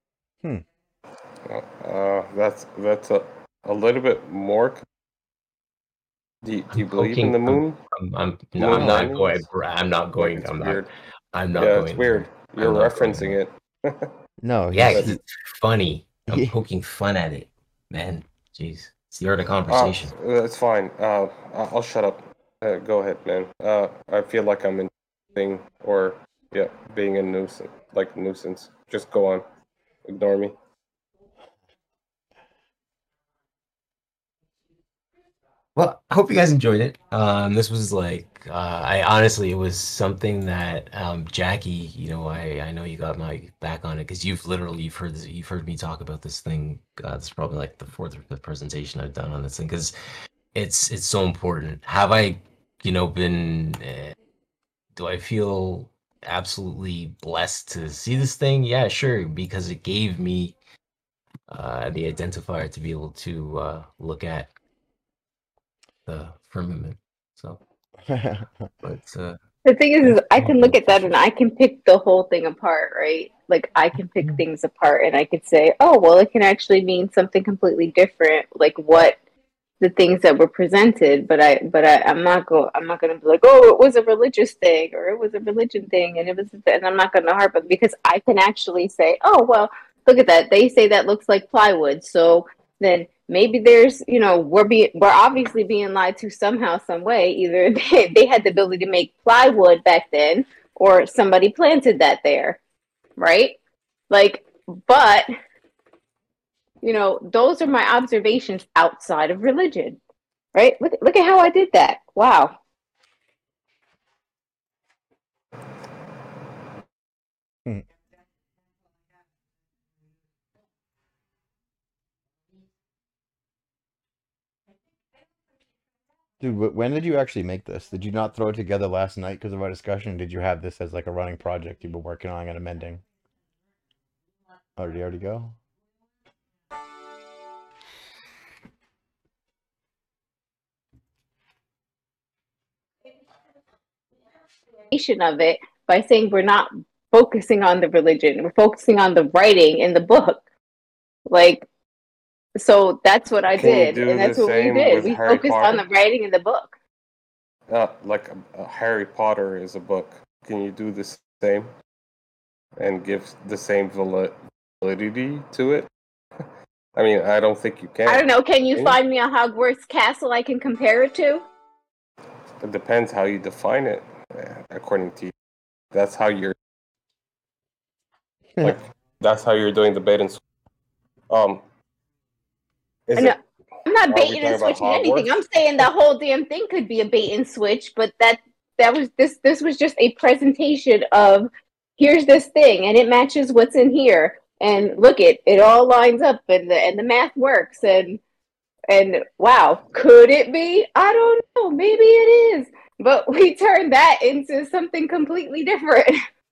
Uh, that's that's a, a little bit more. Do you, do you I'm believe poking- in the moon? I'm, I'm, Moon no, I'm not landings? going. I'm not Like, going. it's I'm weird. not. I'm not yeah, going. it's weird. there. You're I'm not going referencing there. it. No, Yeah, he's- 'cause it's funny. I'm Yeah. poking fun at it, man. Jeez, it's the art of Uh, conversation. that's fine. Uh, I- I'll shut up. Uh, go ahead, man. Uh, I feel like I'm in thing or yeah, being a nuisance, like a nuisance. Just go on. Ignore me. Well, I hope you guys enjoyed it. Um, this was like, uh, I honestly, it was something that um, Jackie, you know, I, I know you got my back on it because you've literally you've heard this, you've heard me talk about this thing. Uh, it's probably like the fourth or fifth presentation I've done on this thing because it's it's so important. Have I, you know, been? Uh, do I feel absolutely blessed to see this thing? Yeah, sure, because it gave me uh, the identifier to be able to uh, look at the firmament. So, but uh, The thing is, is I can look at that and I can pick the whole thing apart, right? Like I can pick things apart and I could say, oh, well, it can actually mean something completely different, like what the things that were presented. But I, but I, I'm not go, I'm not going to be like, oh, it was a religious thing or it was a religion thing, and it was, and I'm not going to harp on, because I can actually say, oh, well, look at that. They say that looks like plywood, so then maybe there's, you know, we're being, we're obviously being lied to somehow, some way. Either they, they had the ability to make plywood back then, or somebody planted that there, right? Like, but, you know, those are my observations outside of religion, right? Look, look at how I did that. Wow. Hmm. Dude, wh- when did you actually make this? Did you not throw it together last night because of our discussion? Did you have this as like a running project you've been working on and amending? Oh, did you already go? Of it by saying we're not focusing on the religion, we're focusing on the writing in the book. Like, so that's what I Can you did, do and that's the what we same did. with We Harry focused Potter? on the writing in the book. Uh, like uh, Harry Potter is a book. Can you do the same and give the same vali- validity to it? I mean, I don't think you can. I don't know. Can you Can you? find me a Hogwarts castle I can compare it to? It depends how you define it, uh, according to you. That's how you're like. That's how you're doing the bait and switch. Um, is I know, it? I'm not Are we baiting and talking about switching anything. Hogwarts? I'm saying the whole damn thing could be a bait and switch, but that that was this this was just a presentation of here's this thing and it matches what's in here. And look it, it all lines up and the and the math works and and wow, could it be? I don't know, maybe it is. But we turned that into something completely different.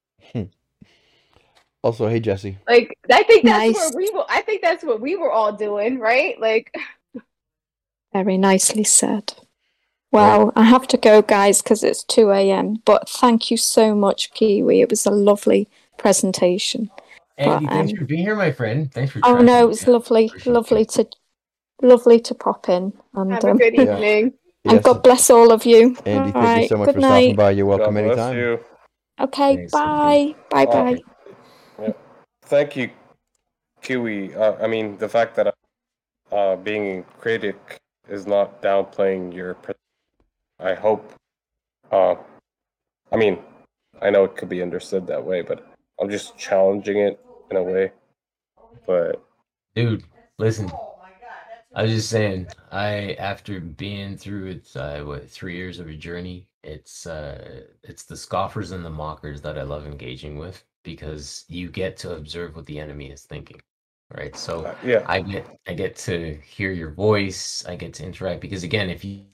Also, hey Jesse. Like I think that's Nice. where we were I think that's what we were all doing, right? Like Very nicely said. Well, I have to go, guys, because it's two a.m. But thank you so much, Kiwi. It was a lovely presentation. Andy, But, thanks um, for being here, my friend. Thanks for Oh tracking no, me it's down. lovely, Appreciate lovely you. to, lovely to pop in, and have a um, good Yeah. evening. and Yes, God bless all of you. Andy, All thank you right, so much good for stopping night. by. You're God welcome bless anytime. you. Okay, Thanks, bye, bye, Uh, bye. Yeah. Thank you, Kiwi. Uh, I mean, the fact that uh, being a critic is not downplaying your. Pre- I hope. Uh, I mean, I know it could be understood that way, but I'm just challenging it in a way. But Dude, listen. I was just saying, I after being through it, uh, what three years of a journey, it's uh, it's the scoffers and the mockers that I love engaging with because you get to observe what the enemy is thinking, right? So uh, yeah, I get I get to hear your voice, I get to interact because again, if you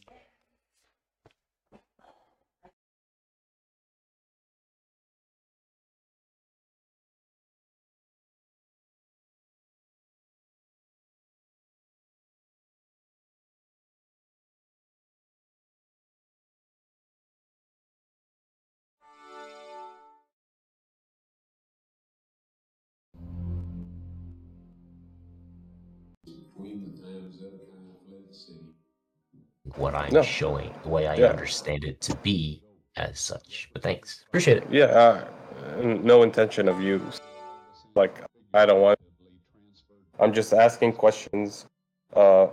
what I'm no, showing, the way I yeah, understand it to be as such. But thanks. Appreciate it. yeah. Uh, no intention of you. Like, I don't want. I'm just asking questions. Uh,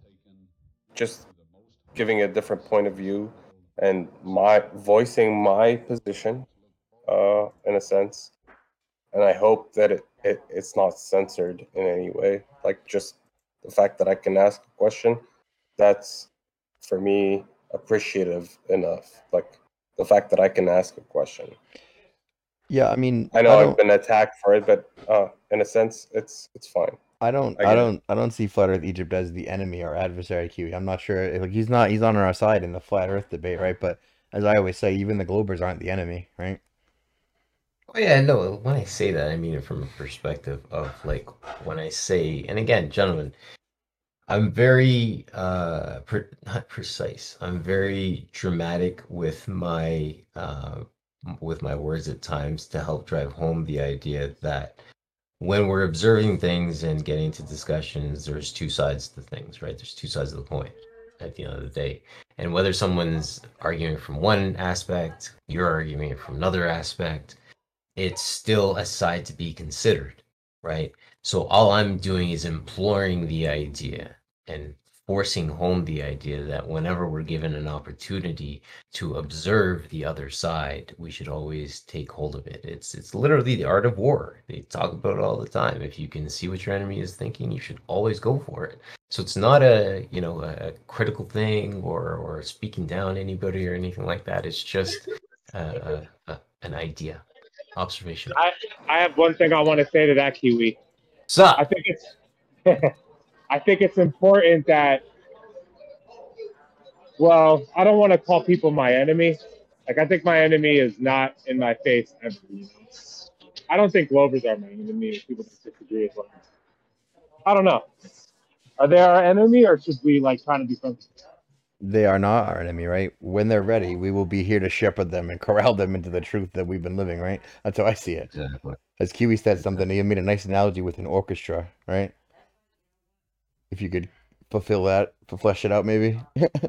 just giving a different point of view and my voicing my position, uh, in a sense. And I hope that it, it it's not censored in any way. Like just the fact that I can ask a question, that's for me appreciative enough. Like the fact that I can ask a question. Yeah, I mean, I know I I've don't, been attacked for it, but uh, in a sense, it's it's fine. I don't, I I get it. don't, I don't see Flat Earth Egypt as the enemy or adversary. Kiwi. I'm not sure. Like he's not, he's on our side in the Flat Earth debate, right? But as I always say, even the Globers aren't the enemy, right? Oh yeah, no, when I say that, I mean it from a perspective of like when I say, and again, gentlemen, I'm very uh pre not precise. I'm very dramatic with my uh m- with my words at times to help drive home the idea that when we're observing things and getting to discussions, there's two sides to things, right? There's two sides of the coin at the end of the day. And whether someone's arguing from one aspect, you're arguing from another aspect, it's still a side to be considered, right? So all I'm doing is imploring the idea and forcing home the idea that whenever we're given an opportunity to observe the other side, we should always take hold of it. It's it's literally the art of war. They talk about it all the time. If you can see what your enemy is thinking, you should always go for it. So it's not a, you know, a critical thing or or speaking down anybody or anything like that. It's just uh, a, a, an idea. Observation. I I have one thing I want to say to that, Kiwi. I Sup? think it's I think it's important that well, I don't want to call people my enemy. Like, I think my enemy is not in my face ever. You know? I don't think Glovers are my enemy. If people disagree as well. I don't know. Are they our enemy, or should we like trying to be friends? They are not our enemy, right? When they're ready, we will be here to shepherd them and corral them into the truth that we've been living, right? That's how I see it. Exactly. As Kiwi said something, he made a nice analogy with an orchestra, right? If you could fulfill that, flesh it out, maybe.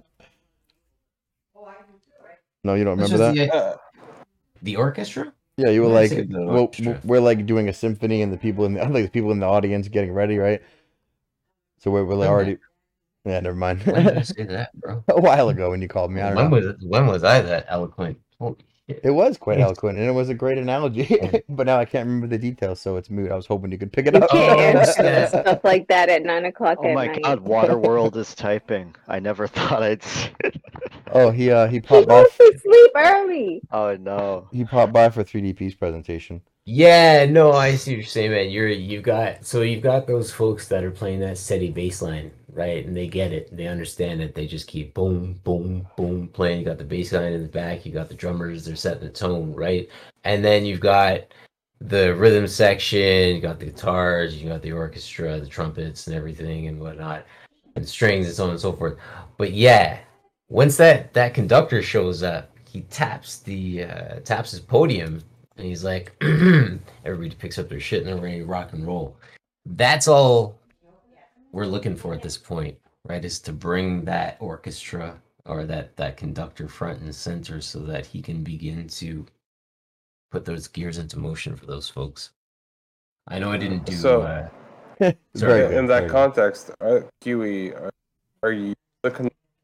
No, you don't Which remember was that? the, Uh, the orchestra? Yeah, you were Yeah, I like, see the well, orchestra. we're like doing a symphony, and the people in the like the people in the audience getting ready, right? So we're, we're When already. Yeah, never mind. When did I say that, bro? A while ago when you called me, I don't When know. was when was I that eloquent? Holy shit! It was quite Yeah. eloquent, and it was a great analogy. Yeah. But now I can't remember the details, so it's moot. I was hoping you could pick it You up. can't Oh, answer snap. stuff like that at nine o'clock Oh at my night. god, Waterworld is typing. I never thought I'd see it. Oh, he uh he He popped by. goes to sleep early. Oh no. He popped by for three D P's presentation. Yeah, no, I see what you're saying, man. You're you got so you've got those folks that are playing that steady bass line, right? And they get it, they understand it. They just keep boom, boom, boom playing. You got the bass line in the back. You got the drummers. They're setting the tone, right? And then you've got the rhythm section. You got the guitars. You got the orchestra, the trumpets, and everything and whatnot, and strings and so on and so forth. But yeah, once that that conductor shows up, he taps the uh, taps his podium. And he's like, everybody picks up their shit and they're ready to rock and roll. That's all we're looking for at this point, right? Is to bring that orchestra or that that conductor front and center so that he can begin to put those gears into motion for those folks. I know I didn't do. So- uh, Very Sorry, good, in that very good. context, uh, Kiwi, are, are you looking?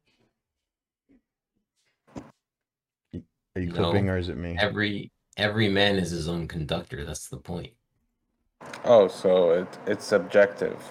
Are you No. clipping or is it me? every every man is his own conductor. That's the point. Oh, so it it's subjective.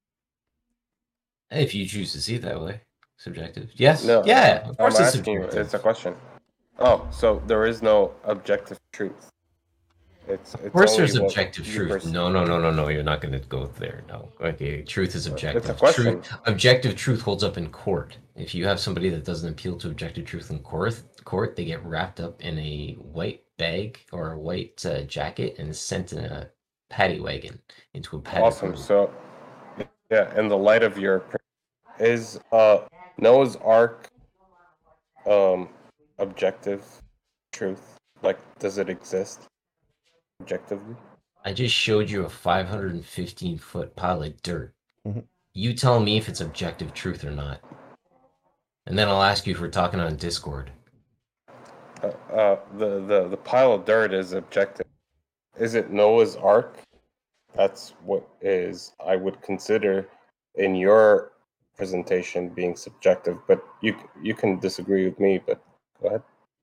If you choose to see it that way, subjective. Yes. No, yeah. I'm Of course, it's asking. subjective. It's a question. Oh, so there is no objective truth. It's, it's Of course, only there's what objective you truth. perceive. No, no, no, no, no. You're not going to go there. No. Okay. Truth is objective. It's a question. Truth, objective truth holds up in court. If you have somebody that doesn't appeal to objective truth in court, court, they get wrapped up in a white bag or a white uh, jacket and sent in a paddy wagon into a paddy. Awesome. wagon. So, yeah, in the light of your, is uh Noah's Ark, um, objective truth? Like, does it exist objectively? I just showed you a five hundred fifteen foot pile of dirt. Mhm. You tell me if it's objective truth or not. And then I'll ask you if we're talking on Discord. Uh, uh the, the the pile of dirt is objective. Is it Noah's Ark? That's what is I would consider in your presentation being subjective, but you you can disagree with me. But go ahead.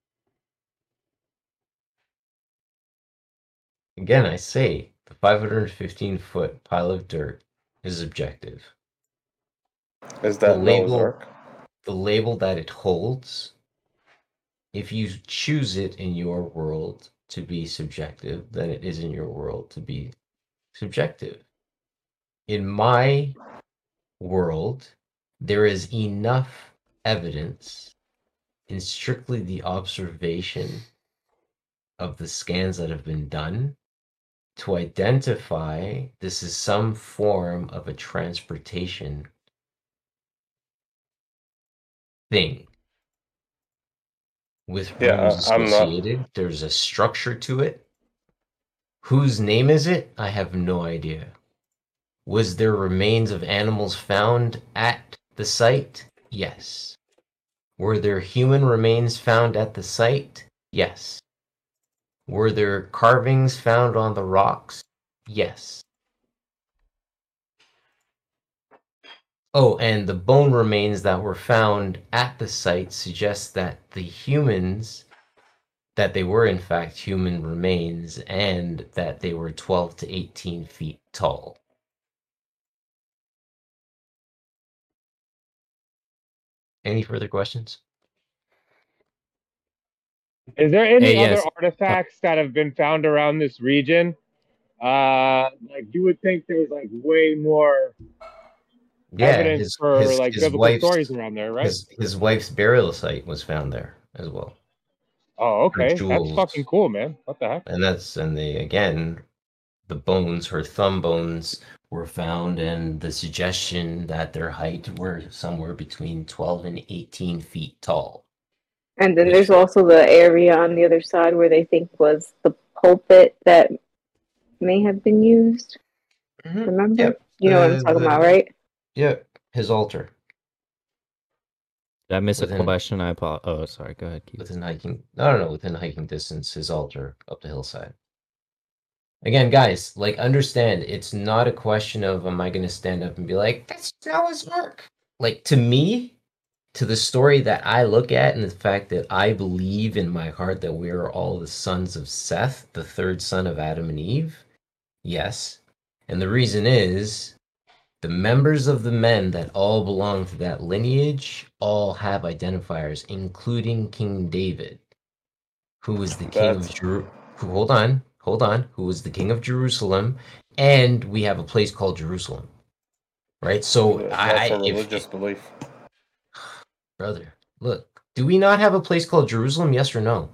Again, I say the five hundred fifteen foot pile of dirt is objective. Is that The Noah's label- Ark? The label that it holds, if you choose it in your world to be subjective, then it is in your world to be subjective. In my world, there is enough evidence in strictly the observation of the scans that have been done to identify this is some form of a transportation thing with Yeah, rooms I- I'm not- associated. There's a structure to it. Whose name is it? I have no idea. Was there remains of animals found at the site? Yes. Were there human remains found at the site? Yes. Were there carvings found on the rocks? Yes. Oh, and the bone remains that were found at the site suggest that the humans, that they were in fact human remains, and that they were twelve to eighteen feet tall. Any further questions? Is there any Hey, other yes. artifacts that have been found around this region? Uh, like you would think there was like way more Yeah, evidence his for his like his biblical wife's stories around there, right? his his wife's burial site was found there as well. Oh, Her okay. That's jewels, fucking cool, man. What the heck? and that's and they again, the bones, her thumb bones were found, and the suggestion that their height were somewhere between twelve and eighteen feet tall. And then Which- there's also the area on the other side where they think was the pulpit that may have been used. Mhm. Remember? Yep. You know what I'm The- talking the- about, right? Yep, his altar Did I miss Within- a question? I apologize. Oh, sorry. Go ahead. Keith. within hiking. No, no, no, within hiking distance, his altar up the hillside. Again, guys, like understand, it's not a question of am I going to stand up and be like, that's Noah's Ark. Like to me, to the story that I look at, and the fact that I believe in my heart that we are all the sons of Seth, the third son of Adam and Eve. Yes. And the reason is the members of the men that all belong to that lineage all have identifiers, including King David, who was the king of That's- Jeru- who hold on, hold on, who was the king of Jerusalem, and we have a place called Jerusalem. Right? So That's I, a I if, religious belief. brother, look, do we not have a place called Jerusalem? Yes or no?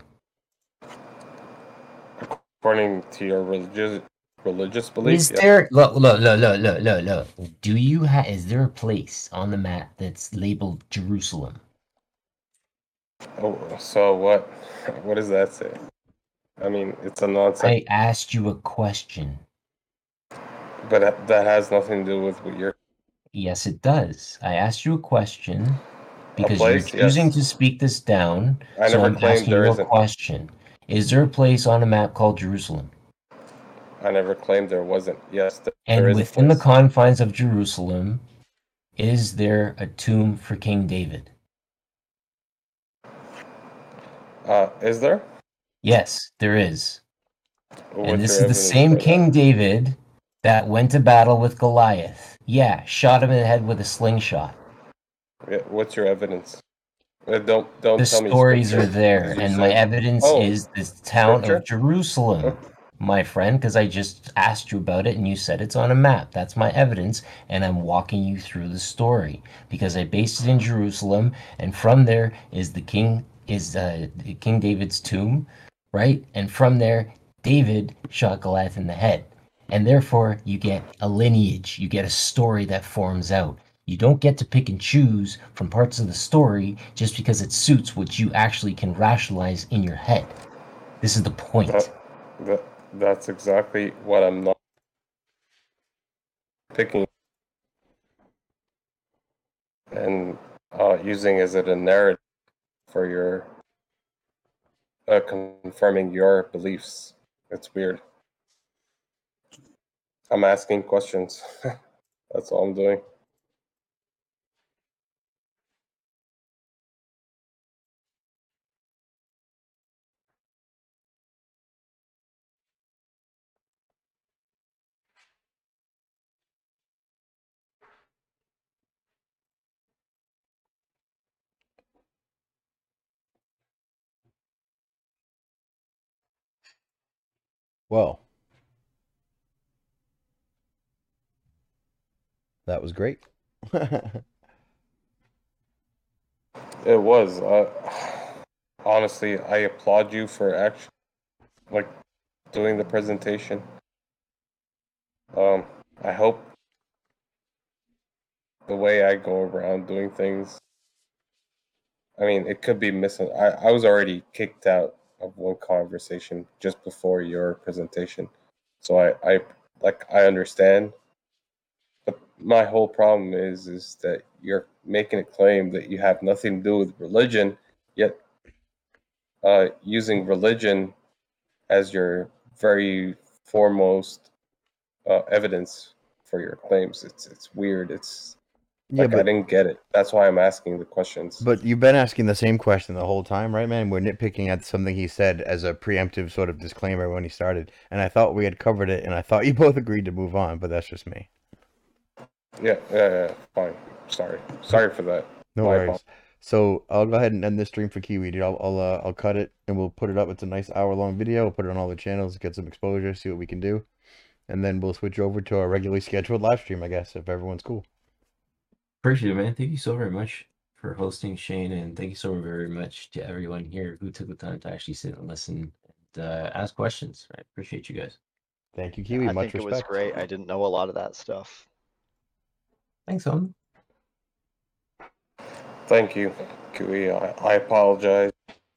According to your religious religious belief, Is yeah. there look look look look look look look? Do you have? Is there a place on the map that's labeled Jerusalem? Oh, so what? What does that say? I mean, it's a nonsense, I asked you a question. but that- that has nothing to do with what you're. Yes, it does. I asked you a question because place? you're choosing Yes. to speak this down. I so never I'm claimed asking there you a isn't. question. Is there a place on a map called Jerusalem? I never claimed there wasn't. Yes, there, And there is a within the place. confines of Jerusalem, is there a tomb for King David? Uh, is there? Yes, there is. What's And this your is the evidence same for that? King David that went to battle with Goliath. Yeah, shot him in the head with a slingshot. Yeah, what's your evidence? Uh, don't don't The tell me stories are scripture, there, 'cause you and my said- evidence Oh, is this town scripture? of Jerusalem, my friend, because I just asked you about it and you said it's on a map. That's my evidence, and I'm walking you through the story because I based it in Jerusalem, and from there is the king is uh, King David's tomb, right? And from there, David shot Goliath in the head, and therefore you get a lineage, you get a story that forms out. You don't get to pick and choose from parts of the story just because it suits what you actually can rationalize in your head. This is the point. That, that, that's exactly what I'm not picking and uh, using as it a narrative for your uh, confirming your beliefs. It's weird. I'm asking questions. That's all I'm doing. Well, that was great. It was. Uh, honestly, I applaud you for actually like doing the presentation. Um, I hope the way I go around doing things. I mean, it could be missing. I, I was already kicked out of one conversation just before your presentation, so I, I like I understand. But my whole problem is is that you're making a claim that you have nothing to do with religion, yet uh, using religion as your very foremost uh, evidence for your claims. It's it's weird. It's Yeah, like I but didn't get it. That's why I'm asking the questions. but you've been asking the same question the whole time, right, man? We're nitpicking at something he said as a preemptive sort of disclaimer when he started, and I thought we had covered it, and I thought you both agreed to move on, but that's just me. Yeah, yeah, yeah, fine. Sorry, sorry for that. No My worries. apologies. So I'll go ahead and end this stream for Kiwi, dude. I'll I'll, uh, I'll cut it and we'll put it up. It's a nice hour long video. We'll put it on all the channels, get some exposure, see what we can do, and then we'll switch over to our regularly scheduled live stream, I guess, if everyone's cool. Appreciate it, man. Thank you so very much for hosting, Shane, and thank you so very much to everyone here who took the time to actually sit and listen and uh, ask questions. I appreciate you guys. Thank you, Kiwi. I Much think it was respect. great. I didn't know a lot of that stuff. Thanks, Owen. Thank you, Kiwi. I, I apologize.